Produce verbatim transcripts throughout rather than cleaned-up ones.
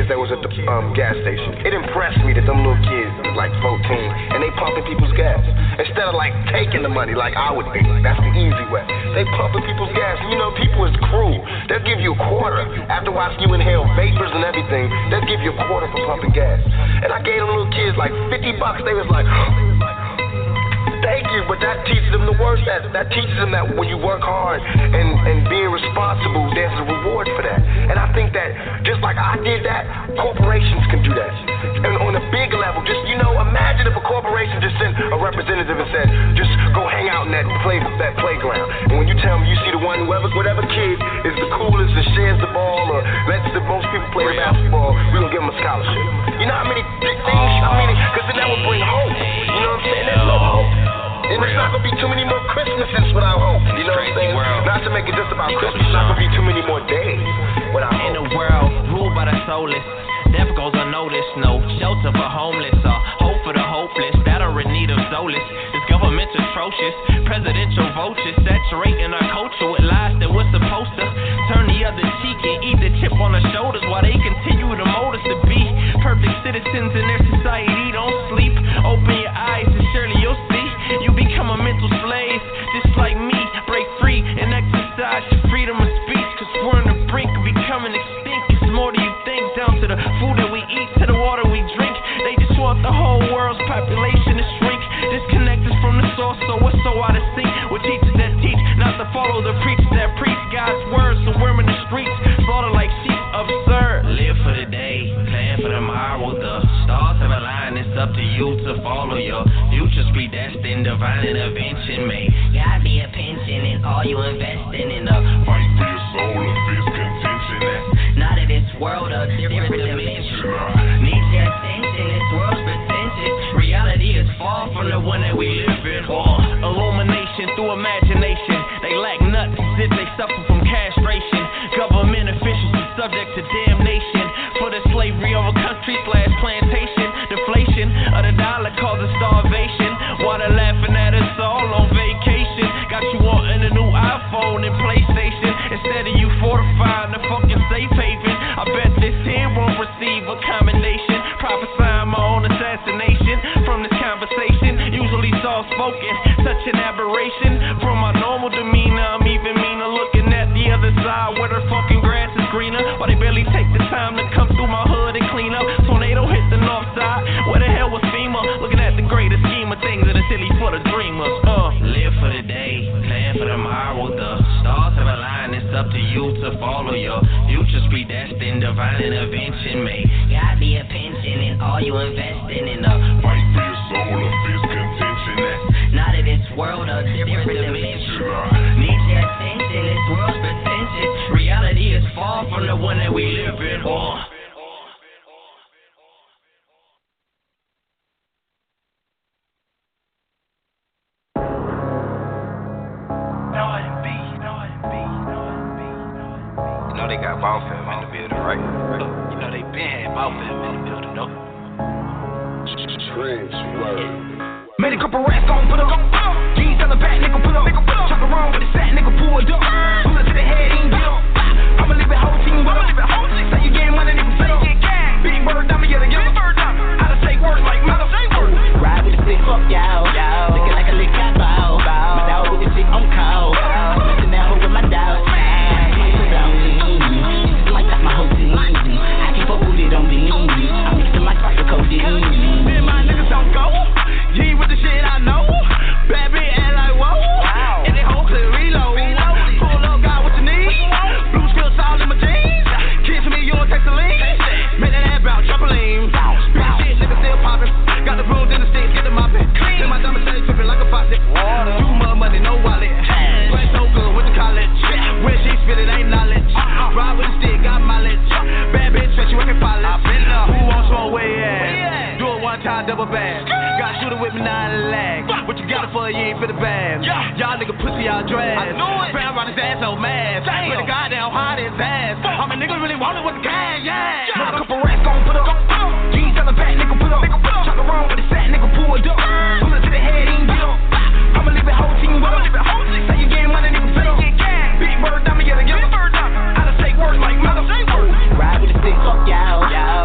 kids that was at the um, gas station. It impressed me that them little kids was like fourteen and they pumping people's gas. Instead of like taking the money like I would think, that's the easy way. They pumping people's gas. And you know, people is cruel. They'll give you a quarter after watching you inhale vapors and everything. They'll give you a quarter for pumping gas. And I gave them little kids like fifty bucks. They was like, thank you, but that teaches them the worst. That that teaches them that when you work hard and, and being responsible, there's a reward for that. And I think that just like I did that, corporations can do that. And on a big level, just, you know, imagine if a corporation just sent a representative and said, just go hang out in that play that playground. And when you tell me you see the one, whoever, whatever kid is the coolest and shares the ball or lets the most people play the basketball, we're going to give them a scholarship. You know how many big things, I mean, because then that would bring hope. You know what I'm saying? There's no hope. And it's not gonna be too many more Christmases without hope. You know what I'm saying? World. Not to make it just about Christmas, it's not gonna be too many more days without hope. In a world ruled by the soulless, death goes unnoticed. No shelter for homeless or hope for the hopeless that are in need of solace. This government's atrocious. Presidential vultures saturating our culture with lies that we're supposed to turn the other cheek and eat the chip on the shoulders while they continue to mold us to be perfect citizens in their society. Don't sleep. Open your eyes and surely you'll see. You become a mental slave, just like me. Break free and exercise your freedom of speech. Cause we're on the brink of becoming extinct. It's more than you think, down to the food that we eat, to the water we drink. They just want the whole world's population to shrink. Disconnect us from the source, so we're so out of sync with teachers that teach not to follow the preachers that preach God's words. So we're in the streets, slaughter like sheep, absurd. Live for the day, plan for tomorrow. The stars have aligned, it's up to you to follow your future's predestined. Divine intervention may God be a pension in all you investing in a fight for your soul of this contention that's not of this world, a different dimension. Needs your attention, this world's pretentious. Reality is far from the one that we live in. Oh, illumination through imagination. They lack nuts as if they suffer from castration. Government officials are subject to damnation for the slavery of a country slash plantation. Deflation of the dollar causes starvation. While they're laughing at us all on vacation. Got you wanting a new iPhone and PlayStation instead of you fortifying the fucking safe haven. I bet this here won't receive a commendation. Prophesying my own assassination from this conversation. Usually soft spoken, such an aberration. From my normal demeanor, I'm even meaner. Looking at the other side where the fucking grass is greener. Why they barely take the time to come through my hood and clean up. Tornado hit the north side. Where the hell was FEMA? Looking at the greater scheme of things that are silly for the dreamers. Uh. Live for the day, plan for tomorrow. The stars have aligned, it's up to you to follow your future's predestined. Divine intervention may God be a pension in all you investing in a fight for your soul of this contention that's not of this world, a different dimension. Needs your attention, this world's pretentious. Reality is far from the one that we live in. Oh. You know they got ball film in the building, right? You know they been had ball film in the building, no? Made a couple rats gon' put up. Jeans on the back, nigga pull up. Chuck around with the sack, nigga pull it up. Bullet to the head, ain't get up. I'ma leave it whole team with up. Say you getting money, nigga say you get gas. Big bird, dummy, yeah, yeah. How to say words like mother. Ride with the stick, fuck y'all. Looking like a lick out bow. My dog with the shit on call. Messing that hoe with my dog. Like that's my whole team. I keep a booted on me. I'm mixing my crack with codeine. Then my niggas don't go. G with the shit I know. Bad bitch and like whoa. And they whole clear reload. Pull up, got what you need. Blue skills all in my jeans. Kiss me, you don't text a lean. Make that ass bounce, trampoline. Big shit, nigga still poppin'. Got the brooms in the sticks, get them moppin'. Then my diamond steady trippin' like a faucet. Do more money, no wallet. Sweat so good with the college. When she spit it, ain't knowledge. Ride with the stick, got mileage. Bad bitch, stretch you, I can follow. Who wants one way ass? Do it one time, double back. Got shooter with me, nine lag. What you got it for, you ain't for the bad. Y'all nigga pussy, y'all drag. I knew it. Found around his ass so mad. With the goddamn hard his ass. All my niggas really want it with the cash, yeah. Put a couple rats gon' put up. Jeans on the back, nigga pull up. Chuck around with the sack, nigga pull it up. Bullet to the head, ain't get up. I'ma leave it whole team with up. Say you getting money, nigga say you get gas. Big bird, dummy, yeah, yeah. How to say words like mother. Ride with the stick, fuck y'all.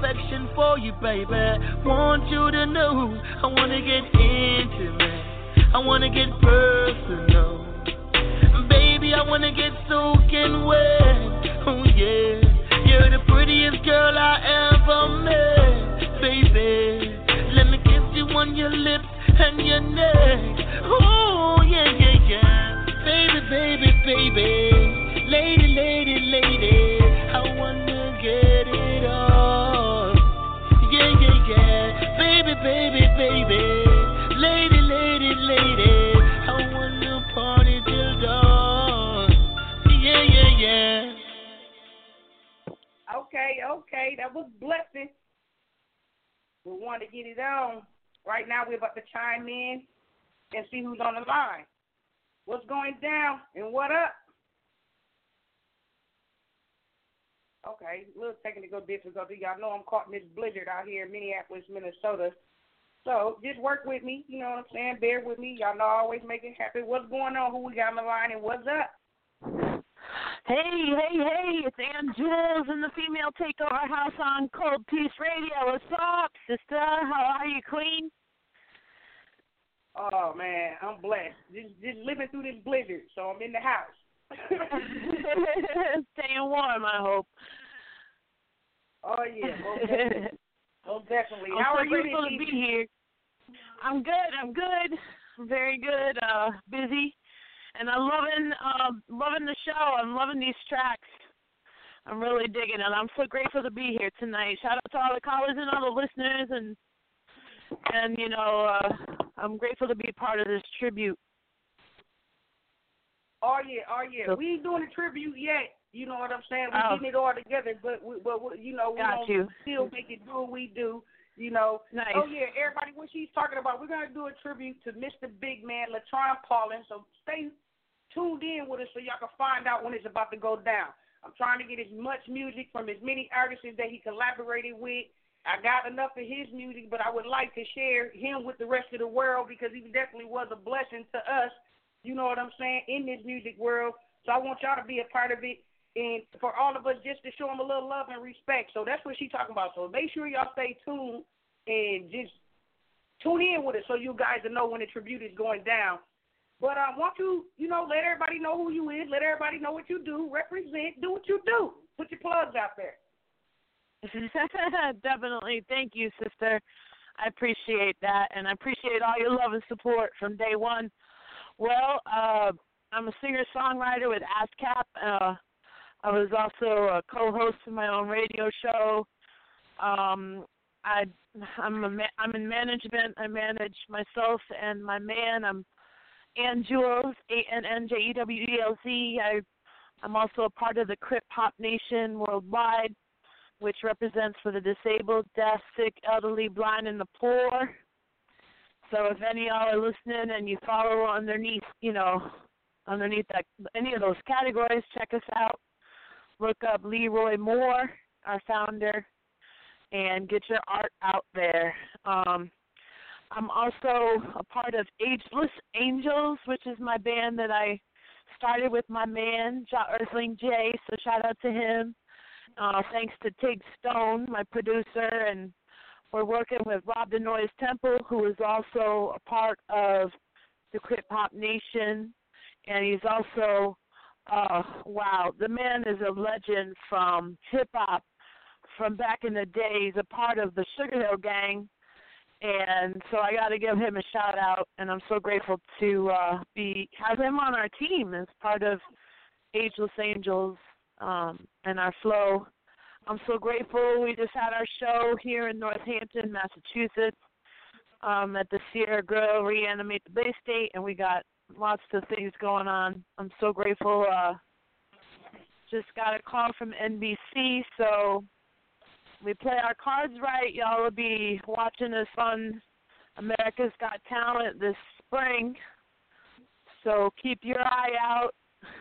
falling for you, baby. Want you to know I wanna get intimate. I wanna get personal. Baby, I wanna get soaking wet. Oh yeah, you're the prettiest girl I ever met. Baby, let me kiss you on your lips and your neck. Oh yeah, yeah, yeah. Baby, baby, baby. Lady, lady, lady. I wanna get it on. Yeah, yeah, yeah. Baby, baby, baby. Lady, lady, lady. I wanna party till dawn. Yeah, yeah, yeah. Okay, okay. That was blessing. We want to get it on. Right now, we're about to chime in and see who's on the line. What's going down and what up? Okay, a little technical difficulty. Y'all know I'm caught in this blizzard out here in Minneapolis, Minnesota. So just work with me. You know what I'm saying? Bear with me. Y'all know I always make it happen. What's going on? Who we got on the line and what's up? Hey, hey, hey, it's Ann Jules in the Female Takeover House on Cold Peace Radio. What's up, sister? How are you, queen? Oh, man, I'm blessed. Just, just living through this blizzard, so I'm in the house. Staying warm, I hope. Oh, yeah, most definitely. Most definitely. I'm How so are you grateful to be here. I'm good, I'm good. I'm very good, uh, busy. And I'm loving, uh, loving the show. I'm loving these tracks. I'm really digging it. I'm so grateful to be here tonight. Shout out to all the callers and all the listeners, and and you know, uh, I'm grateful to be a part of this tribute. Oh yeah, oh yeah. So, we ain't doing a tribute yet. You know what I'm saying? We're oh, getting it all together, but we, but we, you know, we got gonna you. still make it do what we do. You know. Nice. Oh yeah, everybody, what she's talking about, we're gonna do a tribute to Mister Big Man, Latron Paulin. So stay tuned in with us so y'all can find out when it's about to go down. I'm trying to get as much music from as many artists that he collaborated with. I got enough of his music, but I would like to share him with the rest of the world because he definitely was a blessing to us, you know what I'm saying, in this music world. So I want y'all to be a part of it and for all of us just to show him a little love and respect. So that's what she's talking about. So make sure y'all stay tuned and just tune in with us so you guys will know when the tribute is going down. But I want you, you know, let everybody know who you is, let everybody know what you do, represent, do what you do. Put your plugs out there. Definitely. Thank you, sister. I appreciate that, and I appreciate all your love and support from day one. Well, uh, I'm a singer-songwriter with ASCAP. Uh, I was also a co-host of my own radio show. Um, I, I'm, a ma- I'm in management. I manage myself and my man. I'm Ann Jules, A N N J E W E L Z. I, I'm also a part of the Crip Hop Nation worldwide, which represents for the disabled, deaf, sick, elderly, blind, and the poor. So if any of y'all are listening and you follow underneath, you know, underneath that any of those categories, check us out. Look up Leroy Moore, our founder, and get your art out there. Um, I'm also a part of Ageless Angels, which is my band that I started with my man, Ja Earthling J, so shout out to him. Uh, thanks to Tig Stone, my producer, and we're working with Rob the Noise Temple, who is also a part of the Crip Hop Nation, and he's also, uh, wow, the man is a legend from hip-hop from back in the day. He's a part of the Sugar Hill Gang, and so I got to give him a shout-out, and I'm so grateful to uh, be have him on our team as part of Ageless Angels. Um, and our flow. I'm so grateful. We just had our show here in Northampton, Massachusetts, um, at the Sierra Grill, Reanimate the Bay State, and we got lots of things going on. I'm so grateful. Uh, just got a call from N B C, so we play our cards right. Y'all will be watching us on America's Got Talent this spring, so keep your eye out.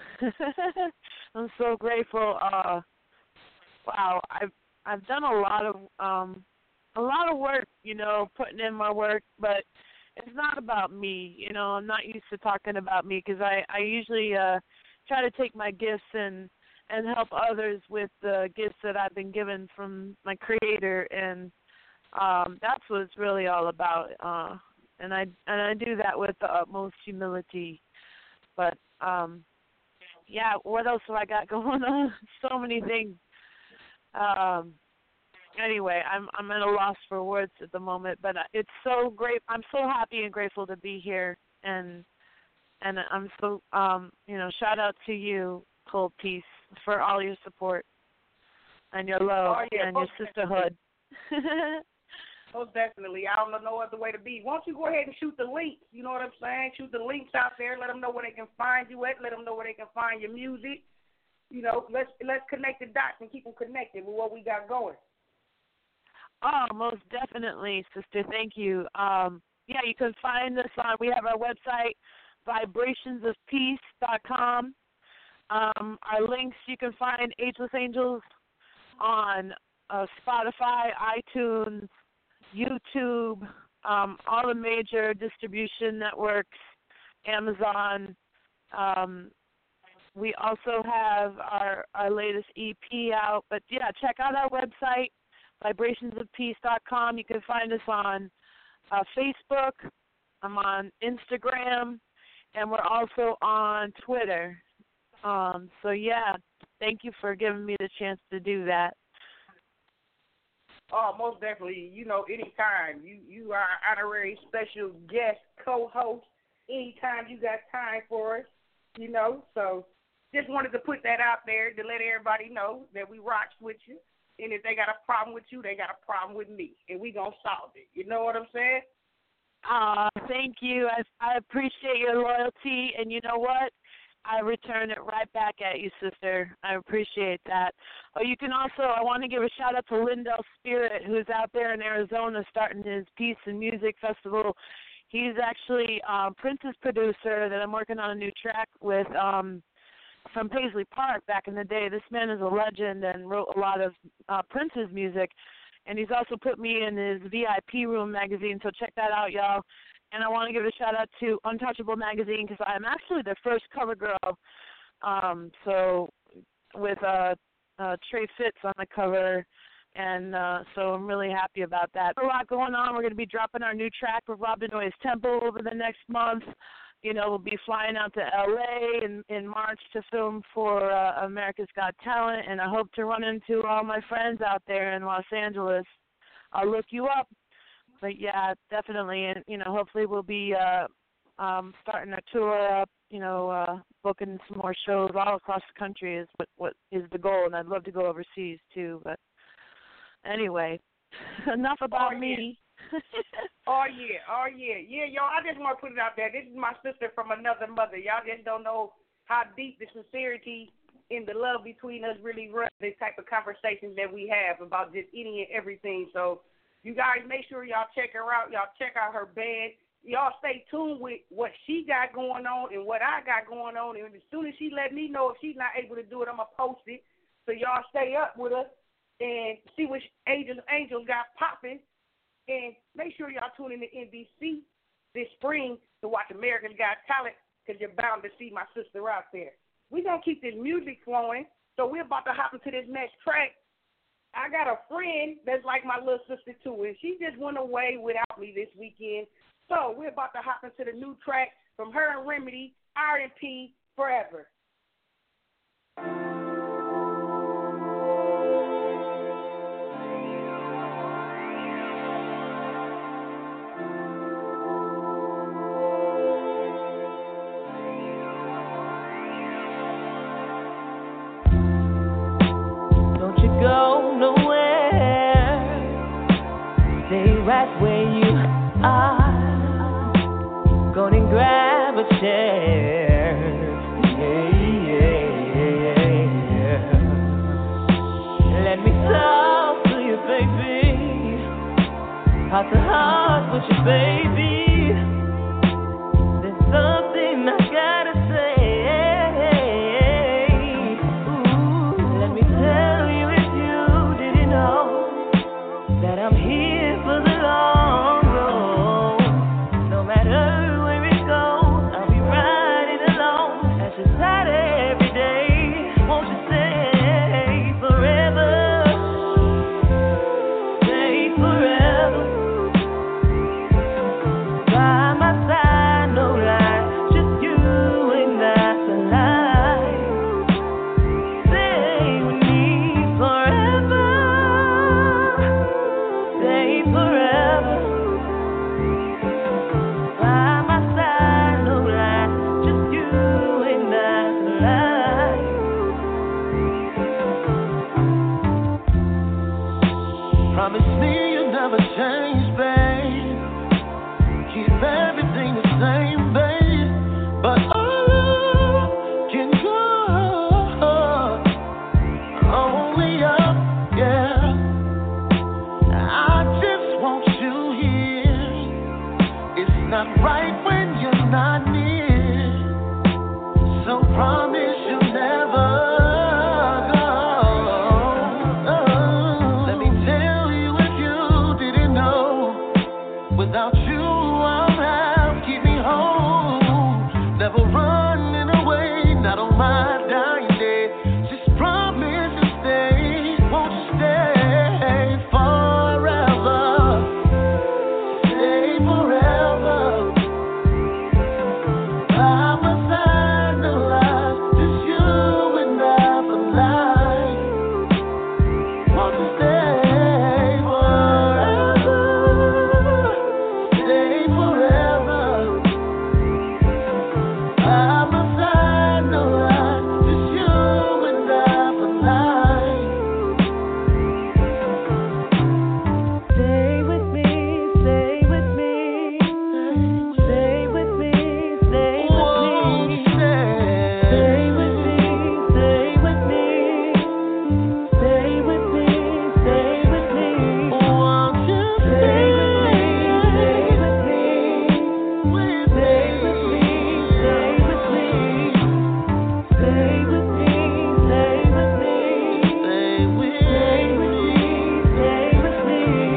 I'm so grateful. Uh, wow, I've I've done a lot of um, a lot of work, you know, putting in my work, but it's not about me. You know, I'm not used to talking about me because I I usually uh, try to take my gifts and and help others with the gifts that I've been given from my Creator, and um, that's what it's really all about. Uh, and I and I do that with the utmost humility. But um, yeah, what else have I got going on? So many things. Um, anyway, I'm I'm at a loss for words at the moment, but it's so great. I'm so happy and grateful to be here, and and I'm so um, you know, shout out to you, Cold Peace, for all your support and your love oh, yeah, and your sisterhood. Most definitely. I don't know no other way to be. Why don't you go ahead and shoot the links? You know what I'm saying? Shoot the links out there. Let them know where they can find you at. Let them know where they can find your music. You know, let's let's connect the dots and keep them connected with what we got going. Oh, most definitely, sister. Thank you. Um, yeah, you can find us on, we have our website, vibrations of peace dot com. Um, our links, you can find Ageless Angels on uh, Spotify, iTunes, YouTube, um, all the major distribution networks, Amazon. Um, we also have our, our latest E P out. But, yeah, check out our website, vibrations of peace dot com. You can find us on uh, Facebook. I'm on Instagram. And we're also on Twitter. Um, so, yeah, thank you for giving me the chance to do that. Oh, most definitely. You know, anytime. You, you are an honorary special guest co-host. Anytime you got time for us, you know. So just wanted to put that out there to let everybody know that we rocks with you. And if they got a problem with you, they got a problem with me. And we going to solve it. You know what I'm saying? Uh, thank you. I, I appreciate your loyalty. And you know what? I return it right back at you, sister. I appreciate that. Oh, you can also, I want to give a shout-out to Lindell Spirit, who's out there in Arizona starting his Peace and Music Festival. He's actually uh, Prince's producer that I'm working on a new track with um, from Paisley Park back in the day. This man is a legend and wrote a lot of uh, Prince's music. And he's also put me in his V I P Room magazine, so check that out, y'all. And I want to give a shout-out to Untouchable Magazine because I'm actually their first cover girl. Um, so with uh, uh, Trey Fitz on the cover, and uh, so I'm really happy about that. A lot going on. We're going to be dropping our new track with Rob Denoy's Temple over the next month. You know, we'll be flying out to L A in, in March to film for uh, America's Got Talent, and I hope to run into all my friends out there in Los Angeles. I'll look you up. But, yeah, definitely, and, you know, hopefully we'll be uh, um, starting a tour up, you know, uh, booking some more shows all across the country is what, what is the goal, and I'd love to go overseas, too. But, anyway, enough about oh, me. oh, yeah, oh, yeah. Yeah, y'all, I just want to put it out there. This is my sister from another mother. Y'all just don't know how deep the sincerity and the love between us really runs this type of conversations that we have about just any and everything. So, you guys make sure y'all check her out. Y'all check out her band. Y'all stay tuned with what she got going on and what I got going on. And as soon as she let me know if she's not able to do it, I'm going to post it. So y'all stay up with us and see what Angels Angels got popping. And make sure y'all tune in to N B C this spring to watch America's Got Talent because you're bound to see my sister out there. We're going to keep this music flowing. So we're about to hop into this next track. I got a friend that's like my little sister, too, and she just went away without me this weekend. So we're about to hop into the new track from her and Remedy, R and P Forever. Right where you are, go and grab a chair. Yeah, yeah, yeah. Let me talk to you, baby. Heart to heart with you, baby. There's something I gotta say. Ooh, let me tell you if you didn't know that I'm here for the long road. No matter where it goes, I'll be riding along. That's just that every day. Won't you say Promise me you'll never change, babe. Keep everything the same, babe. But our love can go only up, yeah. I just want you here. It's not right when you're not near. So promise you'll never go. Oh, let me tell you if you didn't know. Without you, I'll have keep me home. Never running away, not on my dying day. Just promise to stay. Won't you stay forever? Stay forever. By my side, no lies. Just you and I for life. Won't you stay forever? Stay forever. By my side, no lies. Just you and I for life. Stay with me, stay with me, stay with me, stay with Won't me, you stay? stay with me, stay with me, stay with me, stay with me, Won't you stay with me, stay stay? with me, With stay with me, stay with me, stay with me, stay with me, Stay with stay with me. me, stay with me.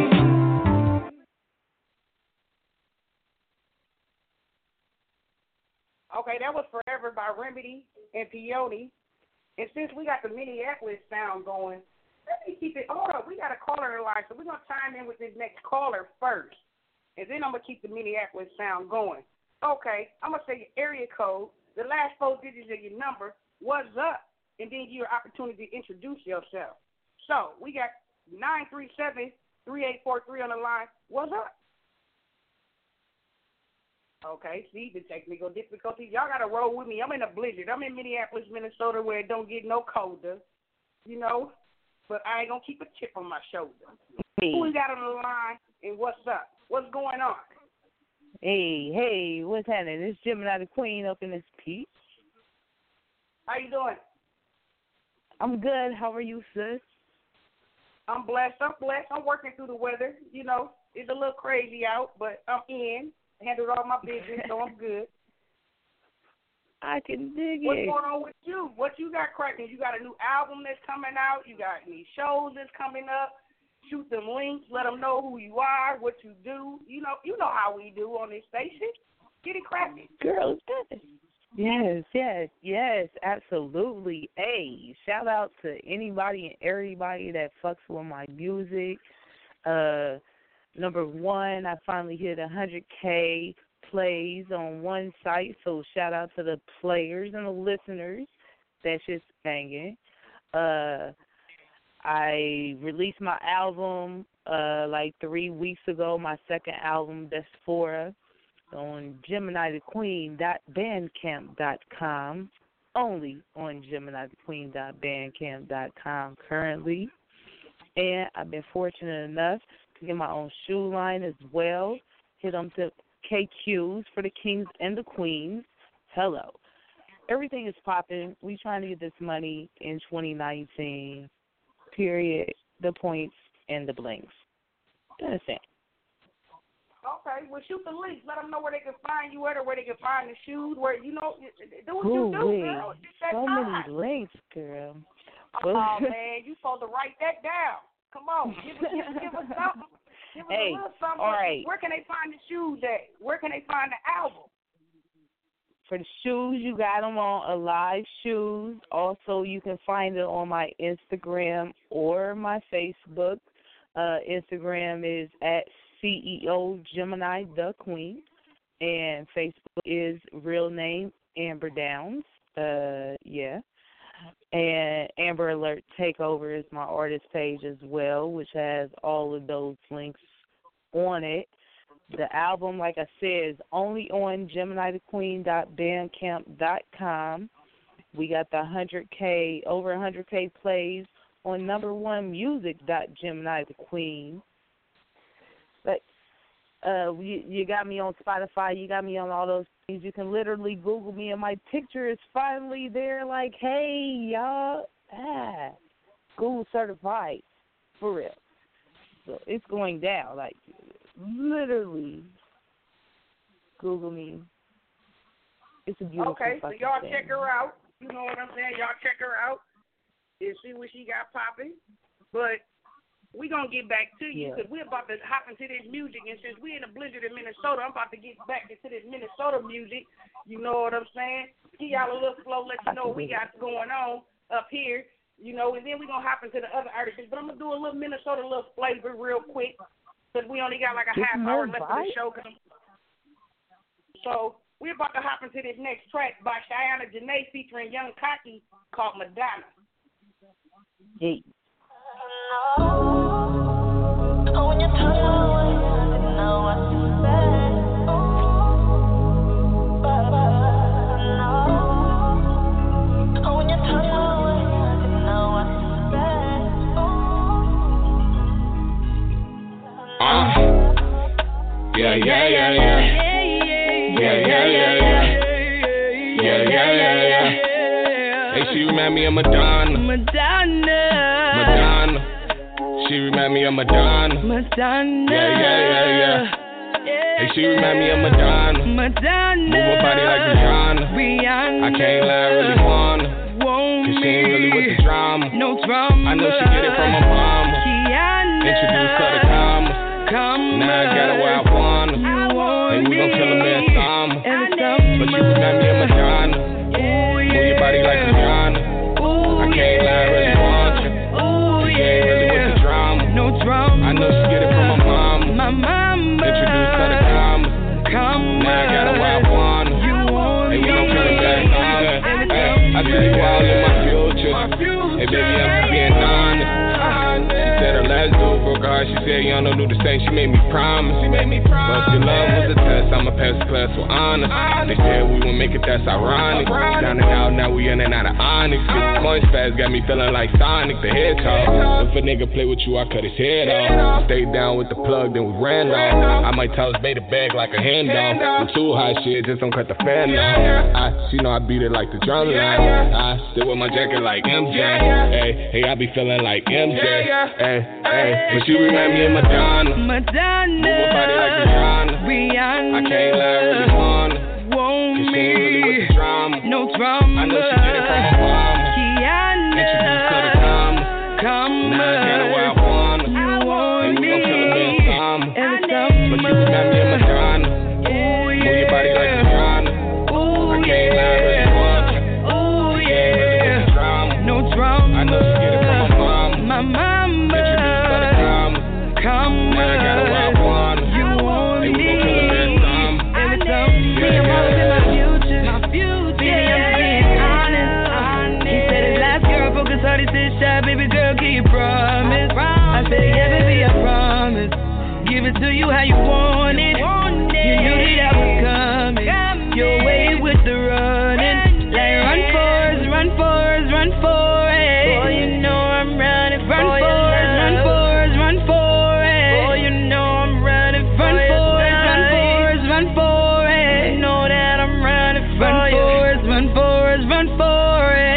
Okay, that was Forever by Remedy and Peyote. And since we got the Minneapolis sound going, let me keep it. Hold up, we got a caller in the line, so we're going to chime in with this next caller first. And then I'm going to keep the Minneapolis sound going. Okay, I'm going to say your area code, the last four digits of your number, what's up, and then give you an opportunity to introduce yourself. So we got nine three seven, three eight four three on the line. What's up? Okay, see, the technical difficulties. Y'all got to roll with me. I'm in a blizzard. I'm in Minneapolis, Minnesota, where it don't get no colder, you know, but I ain't going to keep a chip on my shoulder. Who we got on the line, and what's up? What's going on? Hey, hey, what's happening? This Gemini the Queen up in this piece. How you doing? I'm good. How are you, sis? I'm blessed. I'm blessed. I'm working through the weather. You know, it's a little crazy out, but I'm in. Handled all my business, so I'm good. I can dig What's it. going on with you? What you got cracking? You got a new album that's coming out? You got any shows that's coming up? Shoot them links. Let them know who you are, what you do. You know, you know how we do on this station. Get it cracking. Girl, yes, yes, yes, absolutely. Hey, shout out to anybody and everybody that fucks with my music. Uh, number one, I finally hit one hundred K plays on one site, so shout out to the players and the listeners. That's just banging. Uh, I released my album uh, like three weeks ago, my second album, Desphora, on Gemini the Queen dot bandcamp dot com, only on Gemini the Queen dot bandcamp dot com currently. And I've been fortunate enough to get my own shoe line as well. Hit them to K Qs for the kings and the queens. Hello. Everything is popping. We trying to get this money in twenty nineteen. Period. The points and the blinks. You understand? Okay, well, shoot the links. Let them know where they can find you at or where they can find the shoes. Where, you know, do what Ooh, you do, wait. girl. It's that So time. many links, girl. Oh, man, you supposed to write that down. Come on, give us, give, give us something. Give us Hey, a little something. all right. Where can they find the shoes at? Where can they find the album? For the shoes, you got them on Alive Shoes. Also, you can find it on my Instagram or my Facebook. Uh, Instagram is at C E O Gemini the Queen, and Facebook is real name Amber Downs. Uh, yeah. And Amber Alert Takeover is my artist page as well, which has all of those links on it. The album, like I said, is only on Gemini the Queen dot bandcamp dot com. We got the one hundred K, over one hundred K plays on number one music dot Gemini the Queen. But uh, you, you got me on Spotify. You got me on all those things. You can literally Google me, and my picture is finally there. Like, hey, y'all, ah, Google certified for real. So it's going down. Like, literally, Google me. It's a beautiful. Okay, so y'all thing. check her out. You know what I'm saying? Y'all check her out and see what she got popping. But we gonna get back to you because yeah. we're about to hop into this music. And since we're in the blizzard in Minnesota, I'm about to get back into this Minnesota music. You know what I'm saying? Give y'all a little flow, let you know what we got going on up here. You know, and then we're gonna hop into the other artists. But I'm gonna do a little Minnesota, little flavor real quick because we only got like a half hour left of the show. So we're about to hop into this next track by Cheyenne Janae featuring Young Cocky called Madonna. Hey. Oh, when you touch my way, I didn't know what to say. Oh, when you touch my way, I didn't know what to say. Uh, yeah, yeah, yeah, yeah. Yeah, yeah, yeah, yeah. Yeah, yeah, yeah, yeah. Hey, she remind me of Madonna. Madonna. Madonna. She remind me of Madonna. Madonna. Yeah, yeah, yeah, yeah. Hey, she remind me of Madonna. Madonna. Move her body like Rihanna. Rihanna. I can't lie, I really wanna. Cause she ain't really with the drama. No drama. I know she get it from her mama. Kiana. Introduced her to Kama. Kama. Now I got her where I wanna. Hey, we gon' kill a man summer. But you remind me of Madonna. Move your body like Rihanna. I can't lie, I really want you. She ain't really with the drama. No drama. I know she get it from her mama. My mama. Introduced her to Kama. Now I got her where I wanna. Hey, we gon' kill a man summer. Hey, I tell you all in my future. Hey, baby, I'm just being honest. She said her last dude broke her heart. She said you don't do the same. She made me promise. She made me promise. But your love was a test. I'ma pass the class with honors. They said we won't make it. That's ironic. Down and out, now we in and out of Onyx. Points fast got me feeling like Sonic the Hedgehog. If a nigga play with you, I cut his head off. Stayed down with the plug, then we ran off. I might toss bait a bag like a handoff. I'm too hot shit, just don't cut the fan off. I, she know I beat it like the drum line. I still with my jacket like M J. Hey, hey, I be feeling like M J. Hey, hey, but you remind me of Madonna. Madonna. Move her body like Rihanna. Rihanna. I can't lie, I really wanna. Want Cause she ain't really with the drama. No drama. I know she get it from her mama. Kiana. Introduced her to Kama. Kama. Now I got her where I wanna. You want hey, we gon' kill a man summer. But you remind me of Madonna. Move your body like Rihanna. I can't lie, I really want you. She ain't really with the drama. No drama. I know she get it from her mama. My mama. Introduced her to Kama. Kama. Now I got her where I wanna. You want hey, we gon' kill a man summer. Every time you see him, always in my future. My future. Baby, I'm being honest. He said his last girl focus on his six shot. Baby girl, can you promise? I said, yeah, baby, I promise. Give it to you how you want it. You knew that I was coming. Your way with the running. Like run for us, run for us, run for it. Boy, you know I'm running. Run for us, run for us, run for it. Boy, you know I'm running. Run for us, run for us, run for it. You know that I'm running. Run for us, run for us, run for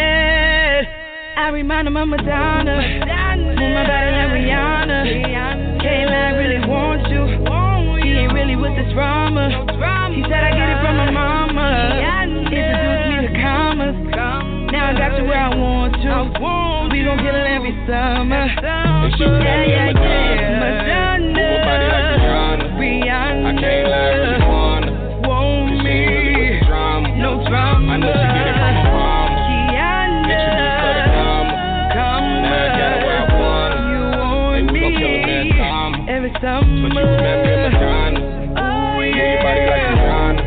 it. I remind him of Madonna. Move my body like Rihanna. Can't lie, I really want you. He ain't really with the drama. He said I get it from my mama. Introduced me to commas. Now I got you where I want you. We gon' kill it every summer. And she remind me of Madonna. Madonna. Move her body like Rihanna. Rihanna. I can't lie, I really wanna. Want Cause she ain't really with the drama. No drama. I know she get it from her mama. Kiana. Introduced her to Kama. Kama. Now I got her where I wanna. You want hey, we gon' kill a man summer. Every summer. But you remind me of Madonna. Move your body like Rihanna.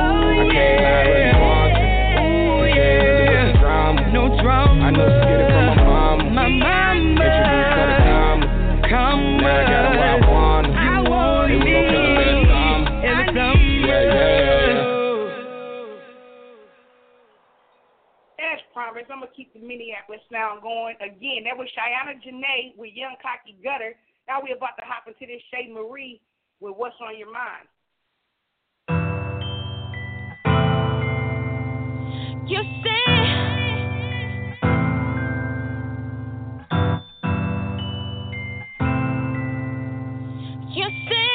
I can't lie, I really want you. She ain't really with the drama. No drama. I know she get it from her mama. My mama. Introduced her to Kama. Kama. Now I got her where I wanna. I want hey, we gon' kill a man summer. Every summer. Yeah, yeah. As promised, I'm gonna keep the the Minneapolis sound going. Again, that was Cheyenne Janae with Young Cocky Gutter. Now we're about to hop into this Shay Marie with What's on Your Mind. You say You say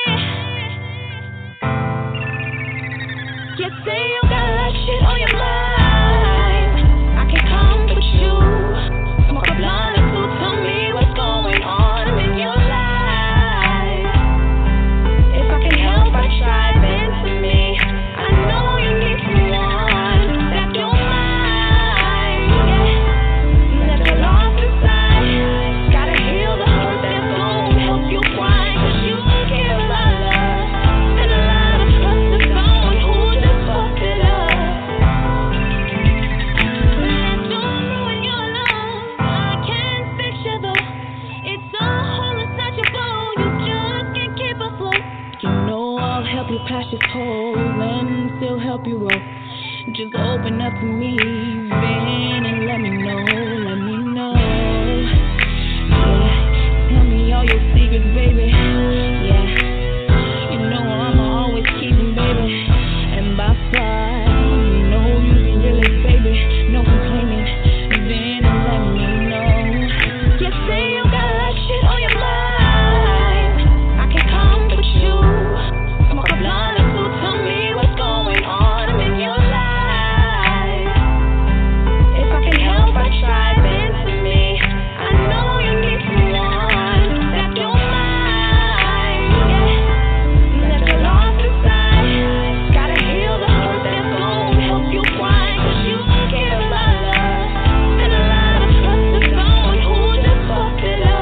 You say you got a lot of shit on your mind. I can come with you, smoke a blunt or two, tell me what's going on in your life. If I can help, I try, then to me, I know you need someone that don't mind, yeah. Never lost inside, gotta heal the hurt that's gonna help you cry, 'cause you give a lot of love and a lot of trust to someone who just fucked it up. That don't ruin your love, I can't fix you though. It's a hole inside your bowl, you just can't keep afloat. You know I'll help you pass this hole and still help you roll. Just open up to me, then, and let me know, let me know. Yeah, tell me all your secrets, baby. Yeah, you know I'ma always keep them, baby. And by side, you know you can really, baby. No complaining, then, and let me know. You say you got a lot of shit on your mind. I can come with you, smoke a blunt or two, tell me what's going on in your life. If I can help, I try, then to me, I know you need someone that don't mind, yeah. Never lost inside, gotta heal the hurt that's gonna help you cry, 'cause you give a lot of love and a lot of trust to someone who just fucked it up.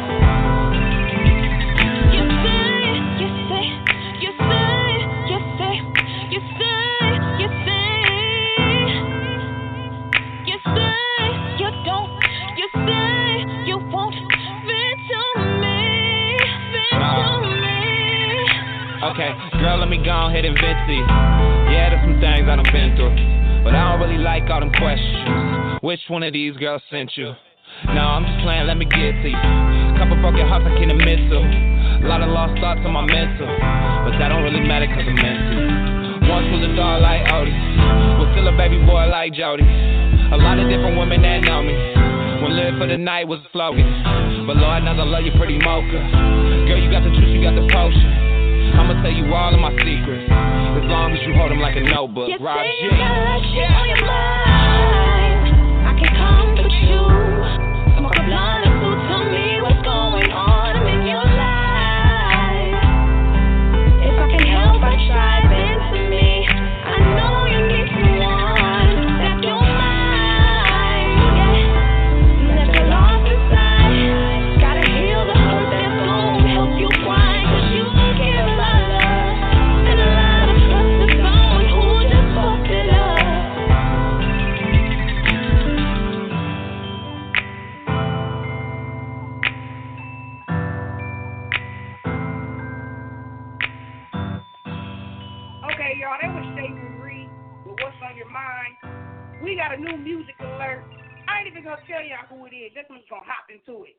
You say, you say, you say, you say, you say, you say, you say, you don't, you say, you won't fit to me, fit to me. Okay, girl, let me go ahead and vent to you. Yeah, there's some things I done been through, but I don't really like all them questions. Which one of these girls sent you? No, I'm just playing, let me get to you. Couple broken hearts I can't admit to. A lot of lost thoughts on my mental, but that don't really matter 'cause I'm mental. Once was a dog like Odie, was still a baby boy like Jody. A lot of different women that know me. When live for the night was a slogan, but Lord knows I love you pretty mocha. Girl, you got the truth, you got the potion. I'ma tell you all of my secrets, as long as you hold them like a notebook. You Rob say G. you got a lot of shit on your mind. I can come with you, smoke a blunt or two, tell me what's going on in your life. If I can help, I try, then to me, I know you need someone that don't mind, yeah. Never lost inside, gotta heal the hurt that's gonna help you cry, 'cause you give a lot of love and a lot of trust to someone who just fucked it up. Okay, y'all, that was Shay Marie with What's on Your Mind. We got a new music alert. I ain't even gonna tell y'all who it is. Just I'm just gonna hop into it.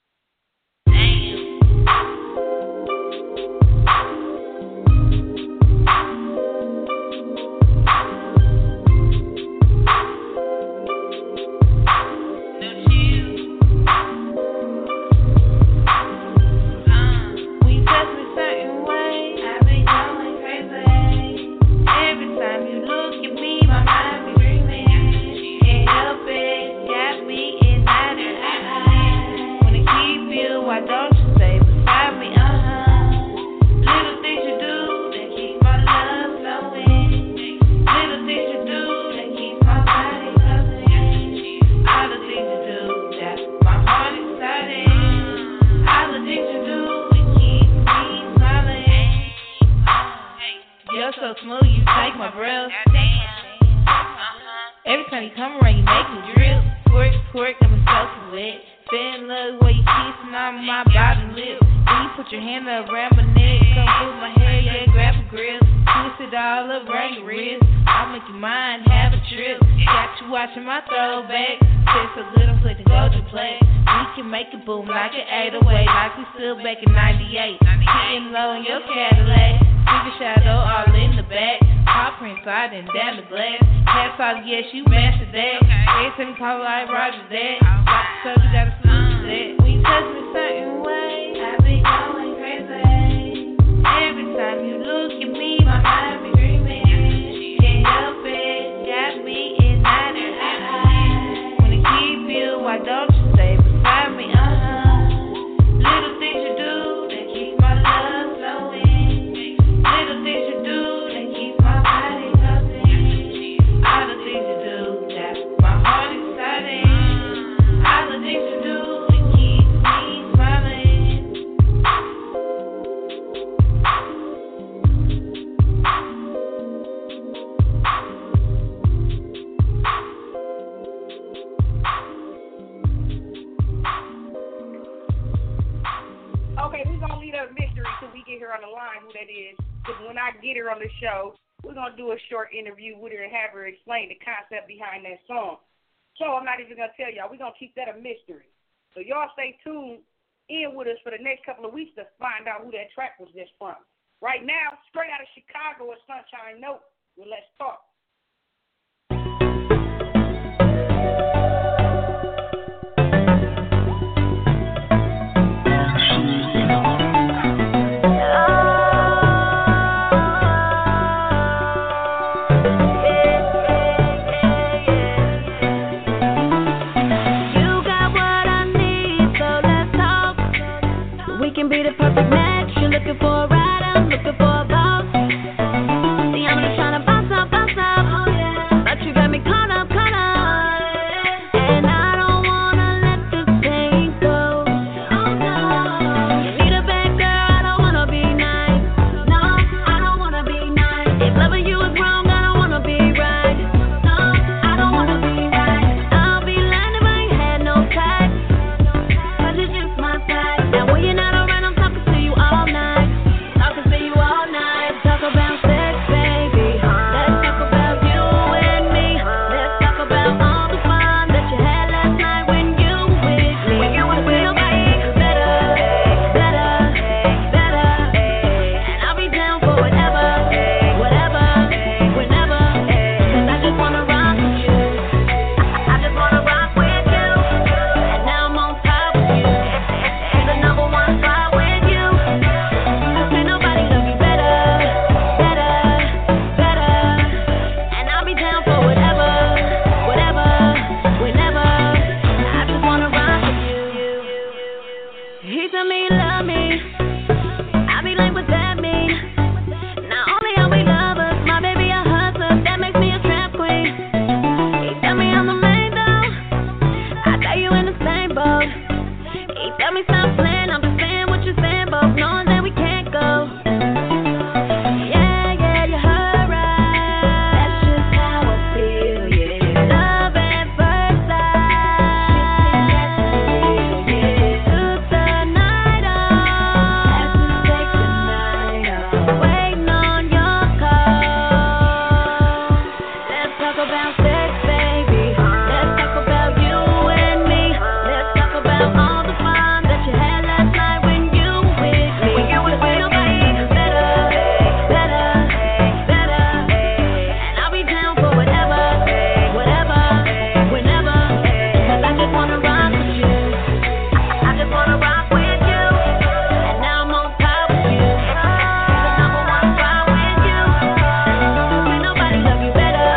We touch me certain ways, I be going crazy. Every time you look at me, my mind be dreaming. Can't help it, got me in that and wanna keep you, why don't you stay beside me, uh-huh. Little things you do that keep my love flowing. Little things you do that keep my body buzzing. All the things you do that my heart excited. All the things you do that keep me smiling. You're so smooth, you take my breath. Every time you come around, you make me drip. Twerk, twerk, I'm so wet. Bend look where you kissing on my bottom lip. Then you put your hand around my neck, come put my hair, yeah, grab a grip. Twist it all around your wrist. I'll make your mind have a trip. Got you watching my throwback. Just a little click and go to play. We can make it boom like an eight oh eight, like we still back in ninety-eight. Hitting low in your Cadillac. See the shadow all in the back. Pop print side and down the glass. Hats off, yes, you mastered that. Everything call like Roger that. Like so you gotta salute to that. When you touch me certain way, I be going crazy. Every time you look at me, my mind be dreaming. Can't help it, got me in ninety high. Wanna keep you, why don't you stay beside me? Uh-huh. Little things you do that keep my love flowing. Little things you do that keep my body loving. All the things you do got my heart excited. All the things you do that keep me smiling. Okay, we're going to leave that mystery till we get her on the line, who that is. Because when I get her on the show, we're going to do a short interview with her and have her explain the concept behind that song. So I'm not even going to tell y'all. We're going to keep that a mystery. So y'all stay tuned in with us for the next couple of weeks to find out who that track was just from. Right now, straight out of Chicago at Sunshine Note, well, let's talk. Be the perfect match. You're looking for a ride, I'm looking for a boss. See, I'm just trying to bounce up, bounce up. But you got me caught up, caught up. And I don't wanna let this thing go. Oh no. You need a bad girl, I don't wanna be nice. No, I don't wanna be nice. If loving you is wrong, I don't wanna be right. No, I don't wanna be right. I'll be lying if I ain't had no type. Cause it's just my type. Now when you're not around, all night, talking to you all night. Talk about sex, baby. Let's talk about you and me. Let's talk about all the fun that you had last night when you were with me. When you were with me, better, better, better. And I'll be down for whatever, whatever, whenever. Cause I just wanna rock with you. I just wanna rock with you. And now I'm on top of you. You're the number one spot with you. Stop playing, I'm just saying what you're saying, both knowing that we can't go. Yeah, yeah, you heard right. That's just how I feel, yeah. Love at first sight. Yeah. Took the night off. Has to take the night off. Waiting on your call. Let's talk about sex, baby. Let's talk about you and me. Let's talk about all the fun you had last night when you were with me. When you were with me, better, better, better. And I'll be down for whatever, whatever, whenever. Cause I just wanna rock with you. I just wanna rock with you. And now I'm on top of you. You're the number one spot with you. Can't nobody love you better.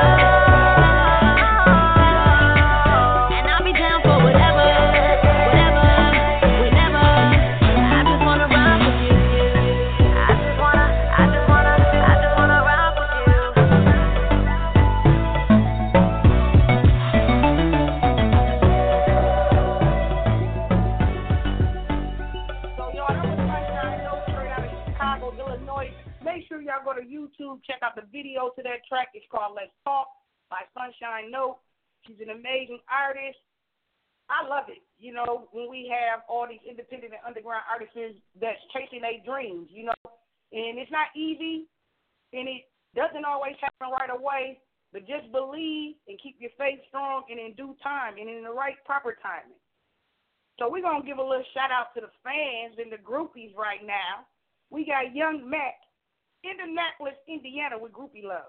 And I'll be down for whatever, whatever. Make sure y'all go to YouTube, check out the video to that track. It's called Let's Talk by Sunshine Note. She's an amazing artist. I love it. You know, when we have all these independent and underground artists that's chasing their dreams, you know, and it's not easy, and it doesn't always happen right away, but just believe and keep your faith strong and in due time and in the right proper timing. So we're going to give a little shout-out to the fans and the groupies right now. We got Young Mac, Indianapolis, Indiana, with Groupie Love.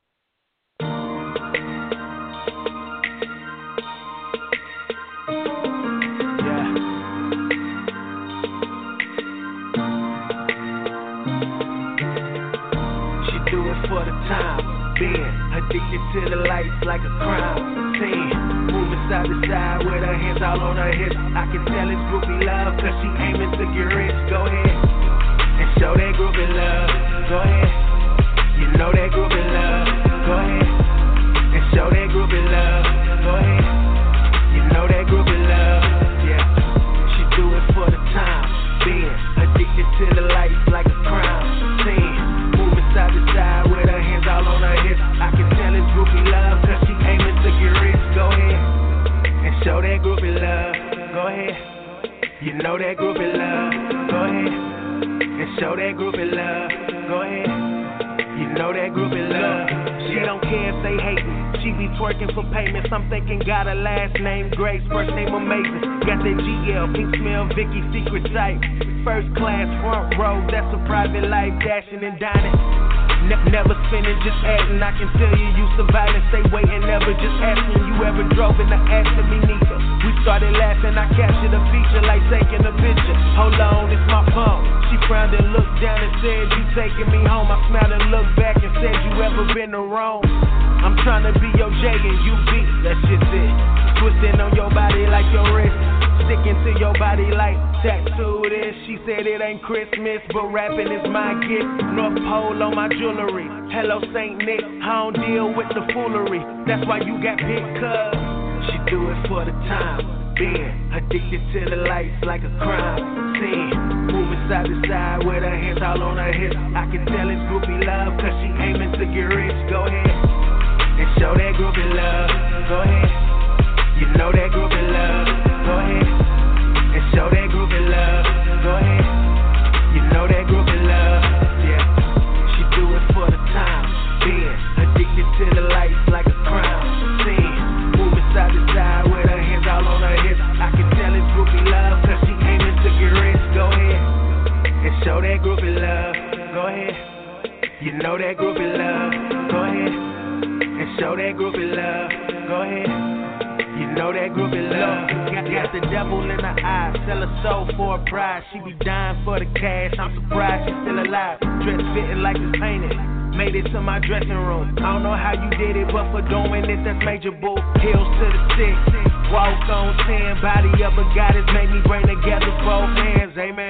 For the time being addicted to the lights like a crime scene, moving side to side with her hands all on her hips. I can tell it's groupie love, cause she aiming to get rich. Go ahead and show that groupie love. Go ahead, you know that groupie love. Go ahead and show that groupie love. Go ahead, you know that groupie love. Yeah, she do it for the time being addicted to the lights like a crime scene, side to side with her hands all on her hips. I can tell it's groupie love, cause she aiming to get rich. Go ahead and show that groupie love. Go ahead, you know that groupie love. Go ahead and show that groupie love. Go ahead, you know that groupie love. She don't care if they hatin', she be twerking for payments. I'm thinking got a last name Grace, first name amazing. Got that G L, pink smell, Vicky, secret type. First class, front row, that's a private life, dashing and dining. Ne- never spinning, just acting. I can tell you you surviving, stay waiting, never just asking. You ever drove in the accident? Me neither. We started laughing, I captured a feature like taking a picture. Hold on, it's my phone. She frowned and looked down and said, you taking me home. I smiled and looked back and said, you ever been to Rome? I'm trying to be your J and you B, that shit's it. Twisting on your body like your wrist, sticking to your body like tattooed is. She said it ain't Christmas, but rapping is my gift. North Pole on my jewelry. Hello Saint Nick, I don't deal with the foolery. That's why you got big cuz. She do it for the time being addicted to the lights like a crime scene, moving side to side with her hands all on her hips. I can tell it's groupie love, cause she aiming to get rich. Go ahead and show that groupie love. Go ahead, you know that groupie love. Go ahead and show that groupie love. Go ahead, you know that groupie love. Yeah, she do it for the time being addicted to the lights like a crime scene, moving side to side with her hands all on her hips. I can tell it's groupie love, cause she aiming to get rich. Go ahead and show that groupie love. Go ahead, you know that groupie love. Go ahead and show that groupie love. Go ahead, you know that groupie love. Got, got the devil in her eyes, sell her soul for a prize. She be dying for the cash, I'm surprised she's still alive. Dress fitting like it's painted, made it to my dressing room. I don't know how you did it, but for doing it, that's major bull. Heels to the six, walk on ten. Body of a goddess made me bring together both hands, amen.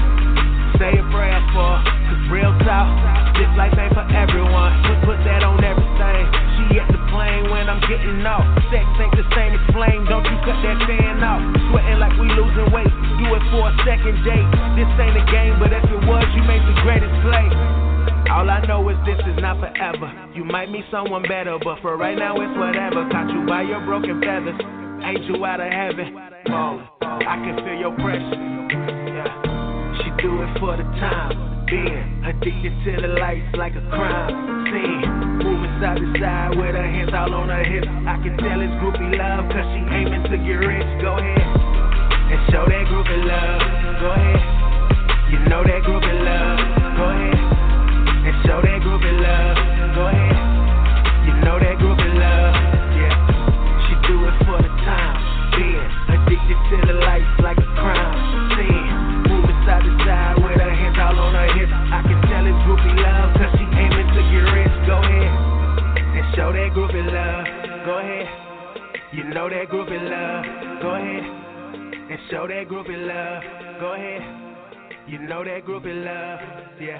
Say a prayer for, cause real talk, this life ain't for everyone. Put, put that on everything. She at the plane when I'm getting off. Sex ain't the same as flame, don't you cut that fan off. Sweating like we losing weight, do it for a second date. This ain't a game, but if it was, you made the greatest play. All I know is this is not forever. You might meet someone better, but for right now it's whatever. Caught you by your broken feathers, angel out of heaven. Oh, I can feel your pressure. Yeah, she do it for the time being addicted to the lights like a crime scene, moving side to side with her hands all on her hips. I can tell it's groupie love, cause she aiming to get rich. Go ahead and show that groupie love. Go ahead, you know that groupie love. Go ahead and show that groupie love. Go ahead, you know that groupie love. Yeah, she do it for the time being addicted to the lights like a crime scene, moving side to side with her hands all on her hips. I can tell it's groupie love, cause she aiming to get rich. Go ahead and show that groupie love. Go ahead, you know that groupie love. Go ahead and show that groupie love. Go ahead, you know that groupie love. Yeah.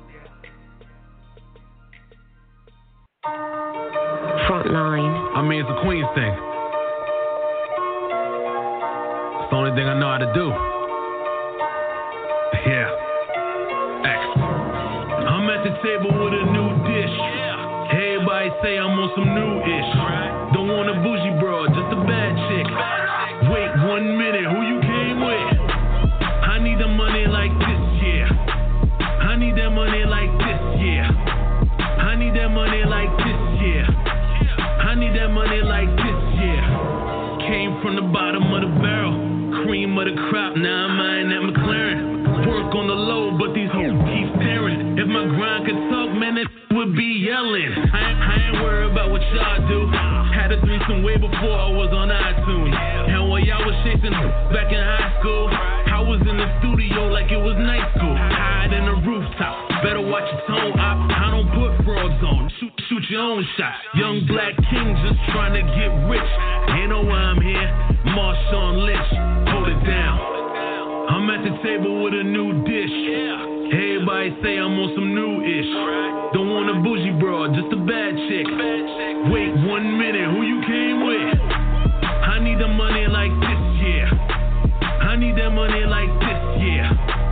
Frontline. I mean, it's a Queens thing. It's the only thing I know how to do. Yeah. X. I'm at the table with a new dish. Everybody say I'm on some new ish. Don't want a bougie bro, just a bad chick. Wait, need that money like this, yeah. I need that money like this, yeah. I need that money like this, yeah. Came from the bottom of the barrel, cream of the crop, now I'm eyeing that McLaren. Work on the low, but these hoes keep staring. If my grind could talk, man, that would be yelling. I ain't, I ain't worried about what y'all do. Had a threesome way before I was on iTunes. And while y'all was chasing back in high school, I was in the studio like it was night school. Hide in the rooftop, better watch your tone. I, I don't put frauds on, shoot, shoot your own shot. Young black king just trying to get rich. Ain't know why I'm here, Marshawn Lynch, hold it down. I'm at the table with a new dish. Everybody say I'm on some new-ish. Don't want a bougie broad, just a bad chick. Wait one minute, who you came with? I need the money like this, yeah. I need that money like this, yeah.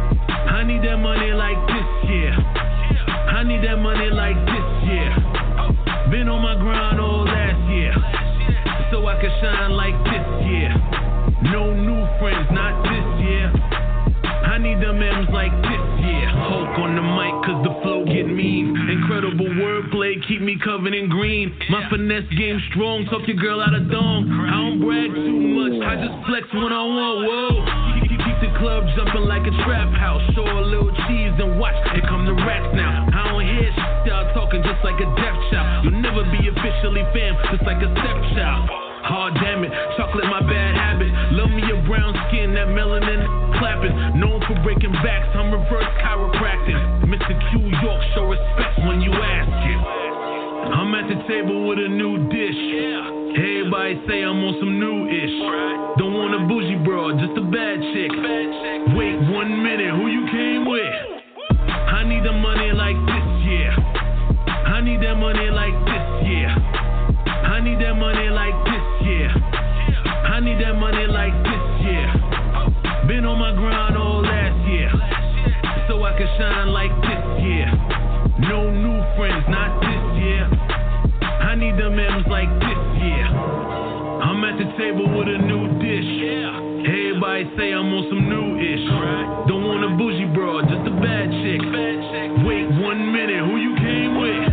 I need that money like this, yeah. I need that money like this, yeah. Been on my grind all last year, so I can shine like this, yeah. No new friends, not this year. I need them M's like this, yeah. Hulk on the mic, cause the flow get mean. Incredible wordplay, keep me covered in green. My finesse game strong, talk your girl out of dong. I don't brag too much, I just flex when I want, whoa. Keep the club jumping like a trap house. Show a little cheese and watch, here come the rats now. I don't hear shit, y'all talking just like a deaf child. You'll never be officially fam, just like a stepchild. Hard damn it, chocolate my bad habit. Love me a brown skin, that melanin clapping. Known for breaking backs, I'm reverse chiropractic. Mister Q York, show respect when you ask it. I'm at the table with a new dish. Everybody say I'm on some new-ish. Don't want a bougie broad, just a bad chick. Wait one minute, who you came with? I need the money like this, yeah. I need that money like this, yeah. I need that money like this, yeah. I need that money like this, yeah. Been on my grind all last year, so I can shine like this, yeah. No new friends, not this year. I need them M's like this, yeah. I'm at the table with a new dish. Everybody say I'm on some new-ish. Don't want a bougie broad, just a bad chick. Wait one minute, who you came with?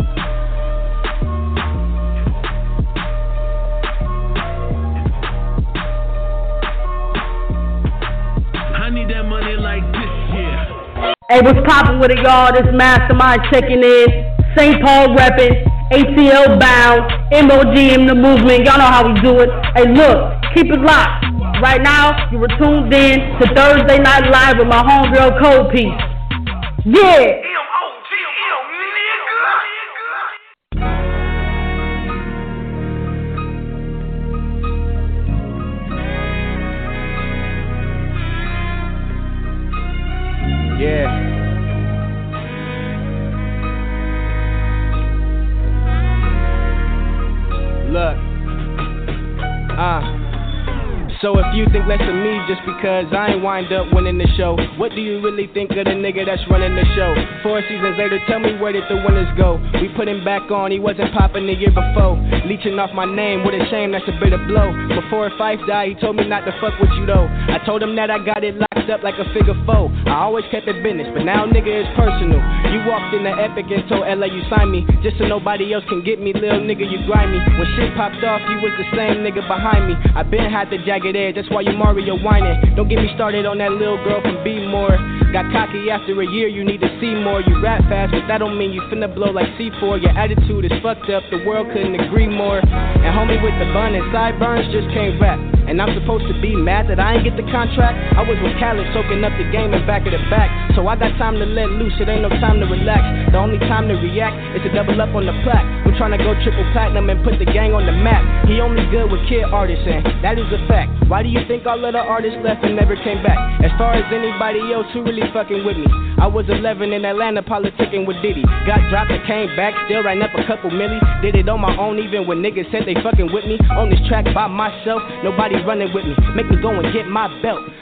I need that money like this, yeah. Hey, what's poppin' with it, y'all? This Mastermind checking in. Saint Paul reppin', A T L bound, M O G in the movement. Y'all know how we do it. Hey, look, keep it locked. Right now, you were tuned in to Thursday Night Live with my homegirl Cold Piece. Yeah. Yeah. Look. Uh. So if you think less of me just because I ain't wind up winning the show, what do you really think of the nigga that's running the show? Four seasons later, tell me where did the winners go? We put him back on, he wasn't popping the year before. Leeching off my name, what a shame, that's a bitter blow. Before Fife died, he told me not to fuck with you though. I told him that I got it locked up like a figure four. I always kept it business, but now nigga it's personal. You walked in the Epic and told L A you signed me, just so nobody else can get me, little nigga you grind me. When shit popped off, you was the same nigga behind me. I been had the jagged edge, that's why you Mario whining. Don't get me started on that little girl from B More. Got cocky after a year, you need to see more. You rap fast, but that don't mean you finna blow like C four. Your attitude is fucked up, the world couldn't agree more. And homie with the bun and sideburns just can't rap. And I'm supposed to be mad that I ain't get the contract? I was with Khaled soaking up the game and back of the back. So I got time to let loose, it ain't no time to relax. The only time to react is to double up on the plaque. I'm trying to go triple platinum and put the gang on the map. He only good with kid artists and that is a fact. Why do you think all of the artists left and never came back? As far as anybody else who really fucking with me, I was eleven in Atlanta politicking with Diddy. Got dropped and came back, still ran up a couple milli. Did it on my own even when niggas said they fucking with me. On this track by myself, nobody running with me. Make me go and get my belt.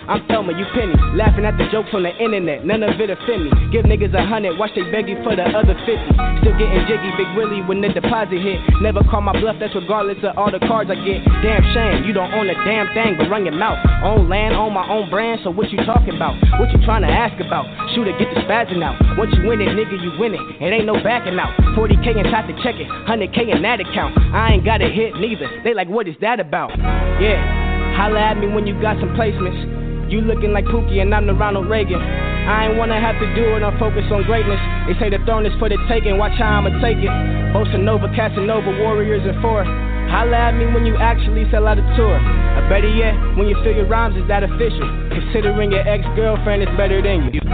I'm Thelma, you Penny. Laughing at the jokes on the internet, none of it offend me. Give niggas a hundred, watch they beg you for the other fifty. Still getting jiggy, Big Willie when the deposit hit. Never call my bluff, that's regardless of all the cards I get. Damn shame, you don't own a damn thing, but run your mouth. Own land, own my own brand, so what you talking about? What you trying to ask about? Shooter, get the spazzing out. Once you win it, nigga, you win it. It ain't no backing out. forty K inside the check it, one hundred K in that account. I ain't got a hit neither. They like, what is that about? Yeah, holla at me when you got some placements. You looking like Pookie and I'm the Ronald Reagan. I ain't wanna have to do it, I'm focused on greatness. They say the throne is for the taking, watch how I'ma take it. Bossa Nova, Casanova, Warriors and four. Holla at me when you actually sell out a tour. Or better yet, when you feel your rhymes, is that official? Considering your ex-girlfriend is better than you.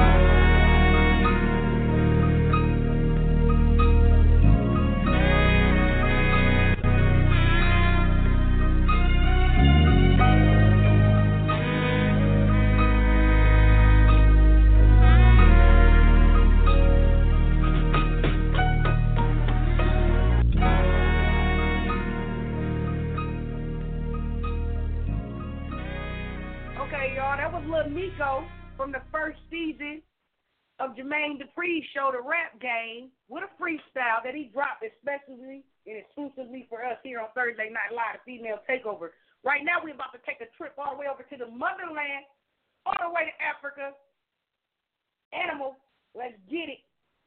From the first season of Jermaine Dupri's show, The Rap Game, with a freestyle that he dropped especially and exclusively for us here on Thursday Night Live, the Female Takeover. Right now, we're about to take a trip all the way over to the motherland, all the way to Africa. Animal, let's get it.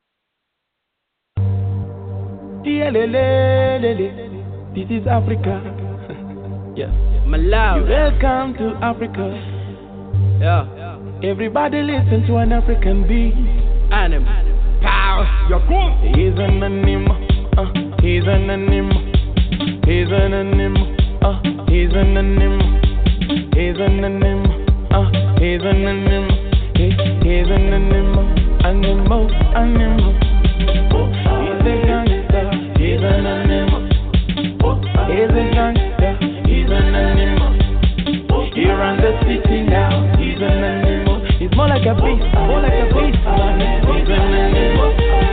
This is Africa. Yes. Malawi. Welcome to Africa. Yeah. Everybody listen to an African beat. Animal. Power. You're cool. He's an animal. Uh, he's an animal. He's an animal. Uh, he's an animal. He's an animal. Uh, he's an animal. He, he's an animal. Animal. Animal. He's a gangster. He's an animal. He's a gangster. He's an animal. He runs the city now. He's an animal. He's more like a beast, more like a beast. He's an animal.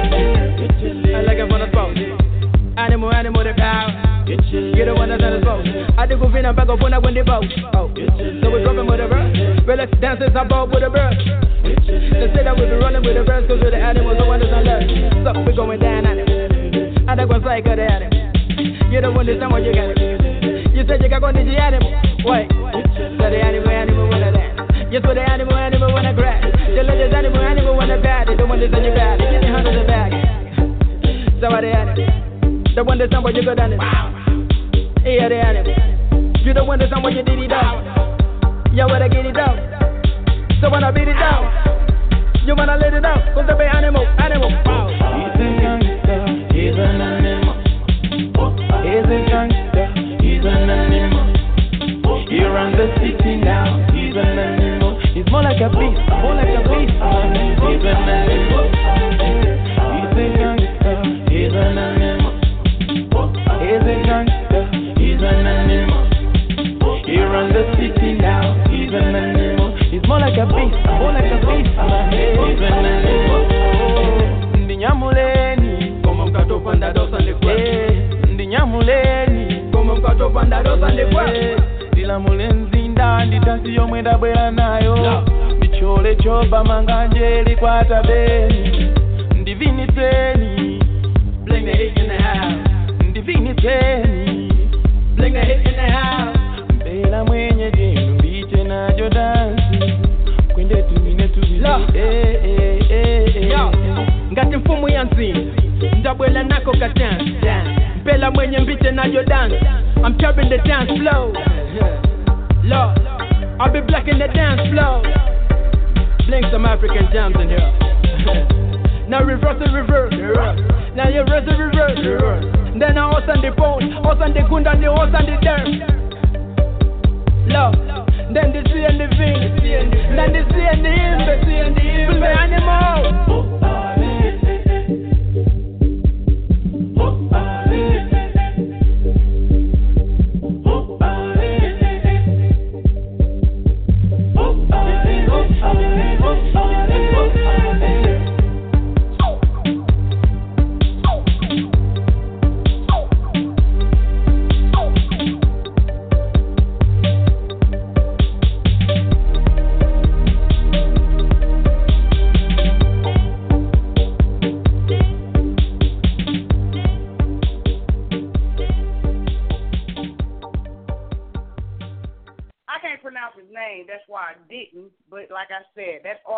I like it when it's both. Animal, animal, the power. You're the one that's on the boat. I think we'll be back up when I win the boat. Oh, so we're dropping with a bird. Relax dancers, I bought with a bird. They say that we'll be running with the birds, cause we're the animals, the one that's on left. So we're going down on it. I think we're flying at the animal. You don't understand what you got. You said you got one of the animal. Wait, so the animal, animal, when I dance. Yes, for the animal, animal, when I grab. The ladies, animal, animal, when I bad. They don't want this on your bad. They get your hand in the bag. So what the animal? The one that's on what you go down it. Yeah, the animal. You the one that's on what you did it down. Yeah, when I get it down. So when I beat it down, you wanna let it down. Cause the animal, animal. Wow. He's a gangster. He's an animal. He's a gangster. He's an animal. He runs the city now. He's an animal. He's more like a beast, more like a beast. He's an animal. He's a gangster. He's an animal. He's a gangster. He's an animal. He runs the city now. He's an animal. He's more like a beast, more like a beast. He's an animal. Ndinyamuleni, como mkato panda dosa ndekwa. Ndinyamuleni, como mkato panda dosa ndekwa. Dila mulenzi ndandi tansi yomwenda bwera nayo. Bichole choba manganjeli kwa tabeni. Ndiviniteni, bling the hit in the house. Ndiviniteni, bling the hit in the house. Mbela mwenye jenu biche na jodansi. Kwende tumine tubili. Eh eh eh eh. Yo, ngati mfumu ya nzini. Ndabwela nako ka dance. Mbela mwenye mbiche na jodansi. I'm carrying the dance flow. Lord, I'll be black in the dance floor. Bling some African jams in here. Now reverse and reverse. Now you reverse and reverse. Then I horse on the bone, horse on the gund and the horse on the dirt. Lord, then the C and the V, then the C and the M, the C and the M, the animal.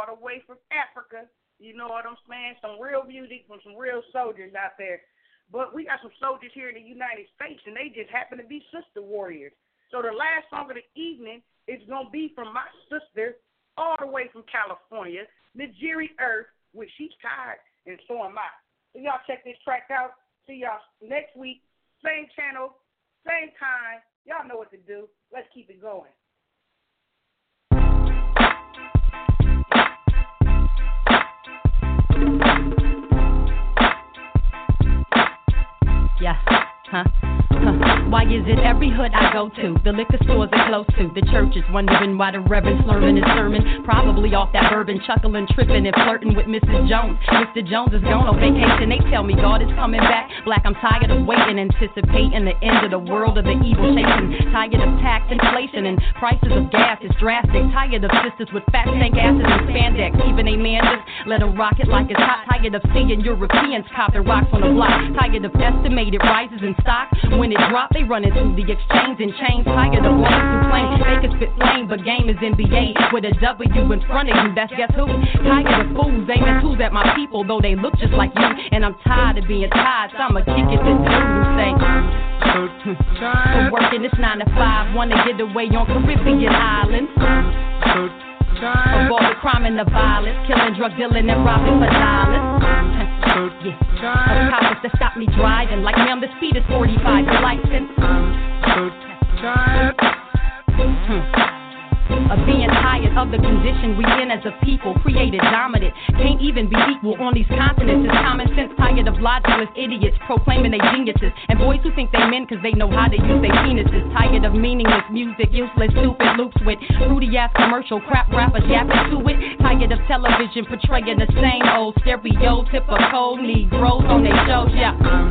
all the way from Africa. You know what I'm saying? Some real music from some real soldiers out there. But we got some soldiers here in the United States, and they just happen to be sister warriors. So the last song of the evening is going to be from my sister all the way from California, Najiri Earth, which she's tired, and so am I. So y'all check this track out. See y'all next week. Same channel, same time. Y'all know what to do. Let's keep it going. Yeah, huh? Huh. Why is it every hood I go to, the liquor stores are close to, the churches wondering why the Reverend slurring his sermon, probably off that bourbon, chuckling, tripping, and flirting with Missus Jones. Mister Jones is gone on vacation, they tell me God is coming back. Black, I'm tired of waiting, anticipating the end of the world of the evil chasing. Tired of tax inflation and prices of gas is drastic. Tired of sisters with fat stank asses and spandex. Even a man just let them rock it like it's hot. Tired of seeing Europeans copping rocks on the block. Tired of estimated rises in stock. When it drop, they run into the exchange and chains. Tired of lawyers who claim they can spit flame, but game is N B A with a W in front of you. That's guess who? Tired of fools aiming tools at my people, though they look just like you. And I'm tired of being tired, so I'ma kick it to dude who say, for working this nine to five, wanna get away on Caribbean islands. Of all the crime and the violence, killing, drug dealing, and robbing for dollars. Yeah. Of cops that stop me driving, like me, I'm the speed is forty-five, the license. Hmm. Of being tired of the condition we in as a people, created dominant, can't even be equal on these continents. It's common sense, tired of logicless idiots proclaiming they geniuses, and boys who think they men cause they know how to use their penises. Tired of meaningless music, useless, stupid loops with fruity ass commercial crap rappers yapping to it. Tired of television portraying the same old stereotypical Negroes on their shows, yeah.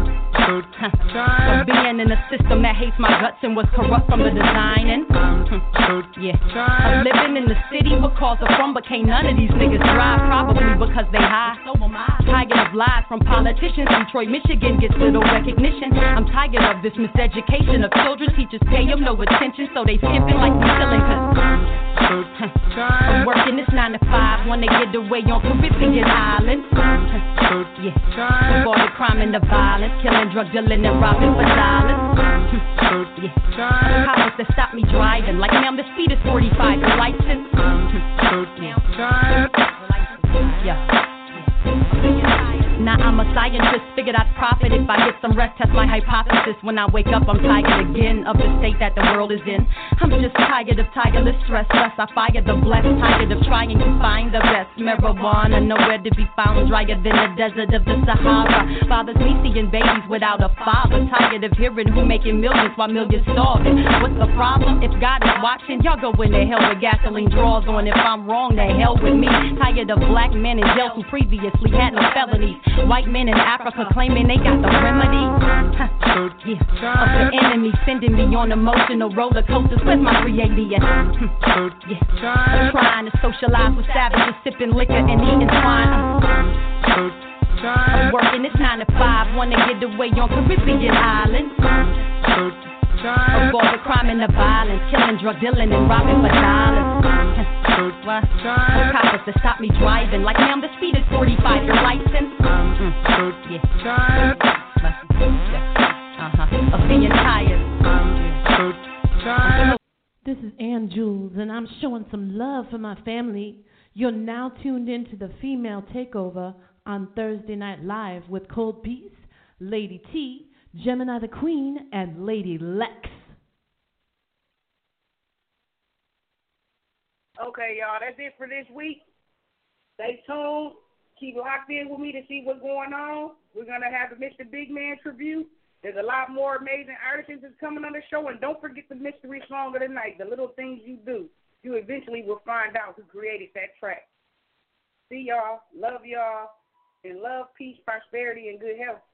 Of being in a system that hates my guts and was corrupt from the designing. Yeah. Of living in the city because of from, but can't none of these niggas drive, probably because they high. Tired of lies from politicians. Detroit, Michigan gets little recognition. I'm tired of this miseducation of children. Teachers pay them no attention, so they skipping like we chillin' cause I'm working this nine to five, wanna get away on Caribbean islands. Yeah. Of all the crime and the violence, killing, drug dealing, and robbing for dollars. Yeah. Cops that stop me driving, like me, I'm the speed is forty-five, the license. Yeah. Now I'm a scientist, figured I'd profit if I get some rest, test my hypothesis. When I wake up, I'm tired again of the state that the world is in. I'm just tired of tireless stress, thus I fire the blessed. Tired of trying to find the best marijuana, nowhere to be found, drier than the desert of the Sahara. Bothers me seeing babies without a father. Tired of hearing who making millions while millions starving. What's the problem? If God is watching, y'all go in the hell with gasoline draws on. If I'm wrong, the hell with me. Tired of black men in jail who previously had no felonies. White men in Africa claiming they got the remedy. Huh. Yeah. Of the enemy sending me on emotional roller coasters. Where's my three eighty at? Hmm. Yeah. I'm trying to socialize with savages, sipping liquor and eating swine. I'm working this nine to five, wanna get away on Caribbean islands. Of all the crime and the violence, killing, drug dealing, and robbing for dollars. What? Cops that stop me driving, like me, I'm the speed is forty-five, your license. Mm. Yeah. Uh-huh. Of being tired. This is Ann Jules, and I'm showing some love for my family. You're now tuned into the Female Takeover on Thursday Night Live with Cold Peace, Lady T, Gemini the Queen, and Lady Lex. Okay, y'all, that's it for this week. Stay tuned. Keep locked in with me to see what's going on. We're going to have the Mister Big Man tribute. There's a lot more amazing artists that's coming on the show. And don't forget the mystery song of the night, The Little Things You Do. You eventually will find out who created that track. See y'all. Love y'all. And love, peace, prosperity, and good health.